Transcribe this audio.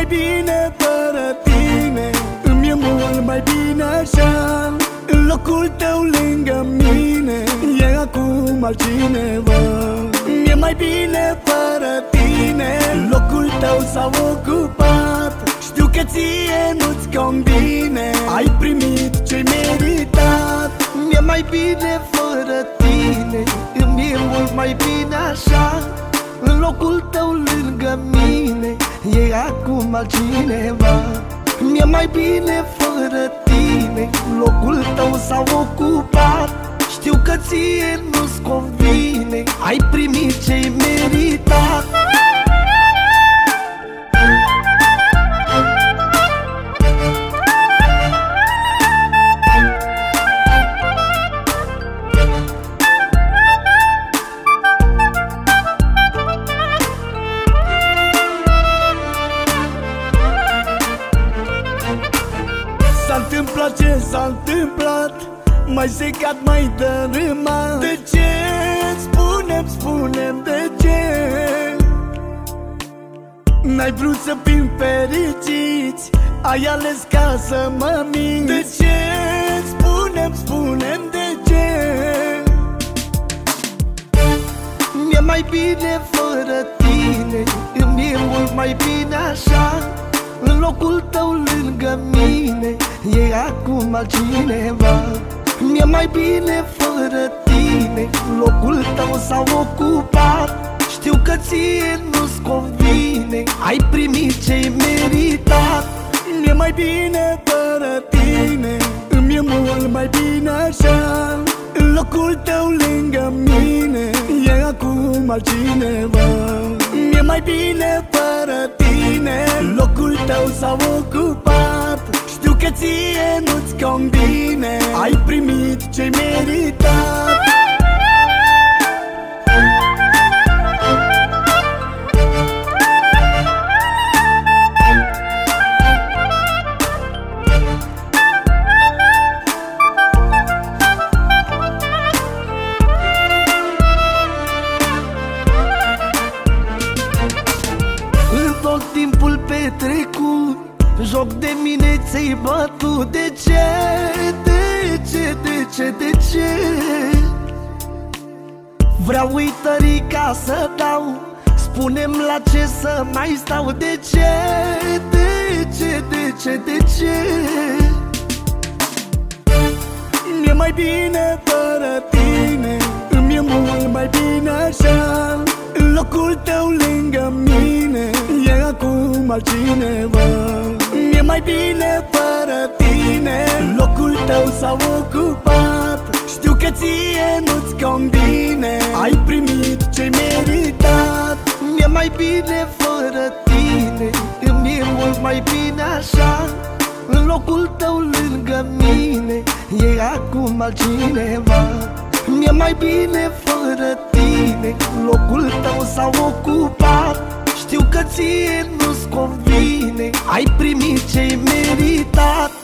mai bine fără tine, îmi-e mult mai bine așa. În locul tău lângă mine e acum altcineva. Mi-e mai bine fără tine, locul tău s-a ocupat. Știu că ție nu-ți convine, ai primit ce-ai meritat. Mi-e mai bine fără tine, îmi e mult mai bine așa. În locul tău lângă mine e acum altcineva. Mi-e mai bine fără tine, locul tău s-a ocupat. Știu că ție nu-ți convine, ai primit ce-ai meritat. S-a întâmplat ce s-a întâmplat, mai secat, mai dărâmat. De ce? Spune-mi de ce? N-ai vrut să fim fericiți, ai ales ca să mă minți. De ce? Spune-mi de ce? Mi-e mai bine fără tine, îmi e mult mai bine așa. În locul tău lângă mine e acum altcineva. Mi-e mai bine fără tine, locul tău s-a ocupat. Știu că ție nu-ți convine, ai primit ce-ai meritat. Mi-e mai bine fără tine, îmi e mult mai bine așa. În locul tău lângă mine e acum altcineva. Mi-e mai bine fără tine, locul tău s-a ocupat. Știu că ție nu-ți convine, ai primit ce-ai meritat. Tot timpul petrecut, joc de mine ți-ai bătut. De ce? De ce? Vreau uitării ca să dau, spune-mi la ce să mai stau. De ce? De ce? Mi-e mai bine fără tine, îmi e mult mai bine așa. În locul tău lângă mine e acum altcineva. Mi-e mai bine fără tine, locul tău s-a ocupat. Știu că ție nu-ți convine, ai primit ce-ai meritat. Mi-e mai bine fără tine, îmi e mult mai bine așa. În locul tău lângă mine e acum altcineva. Mi-e mai bine fără tine, locul tău s-a ocupat. Știu că ție nu-ți convine, ai primit ce-ai meritat.